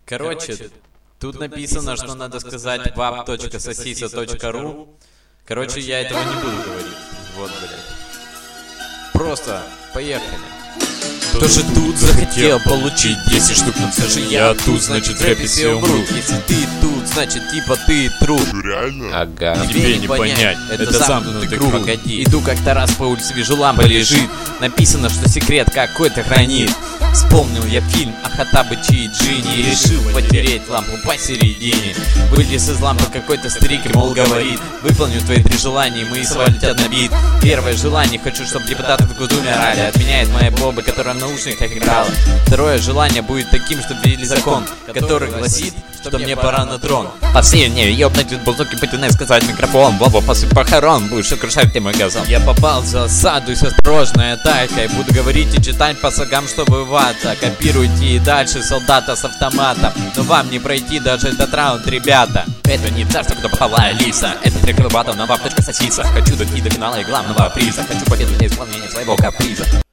Короче, тут написано, что надо сказать vap.sosisa.ru. Короче, я этого не буду говорить. Вот, блядь. Просто поехали. Кто же тут захотел получить 10 штук, но все же я тут, значит в рэпе все умрут. Если ты тут, значит типа ты труд. Реально? Ага. Тебе не понять, это замкнутый круг. Погоди. Иду как-то раз по улице, вижу, лампа лежит. Написано, что секрет какой-то хранит. Вспомнил я фильм о Хаттабыче и Джинни и решил потереть лампу посередине. Вылез из лампы какой-то старик и, мол, говорит: выполню твои 3 желания, мои слова летят на бит. Первое желание: хочу, чтобы депутаты в Госдуме орали. Отменяет моя Боба, которая в наушниках играла. Второе желание будет таким, чтобы ввели закон, который гласит, что мне пора на трон. Последнее, ёбнуть из бутылки, пытаясь сказать микрофон. Вова, после похорон будешь украшать ты мой газон. Я попал в засаду с осторожной атакой. Буду говорить и читать по сагам, чтобы вата. Копируйте и дальше солдата с автоматом, но вам не пройти даже этот раунд, ребята. Это не царство, кто пахала Алиса. Это трек Лобатов на vap.sosisa. Хочу дойти до финала и главного приза. Хочу победу для исполнения своего каприза.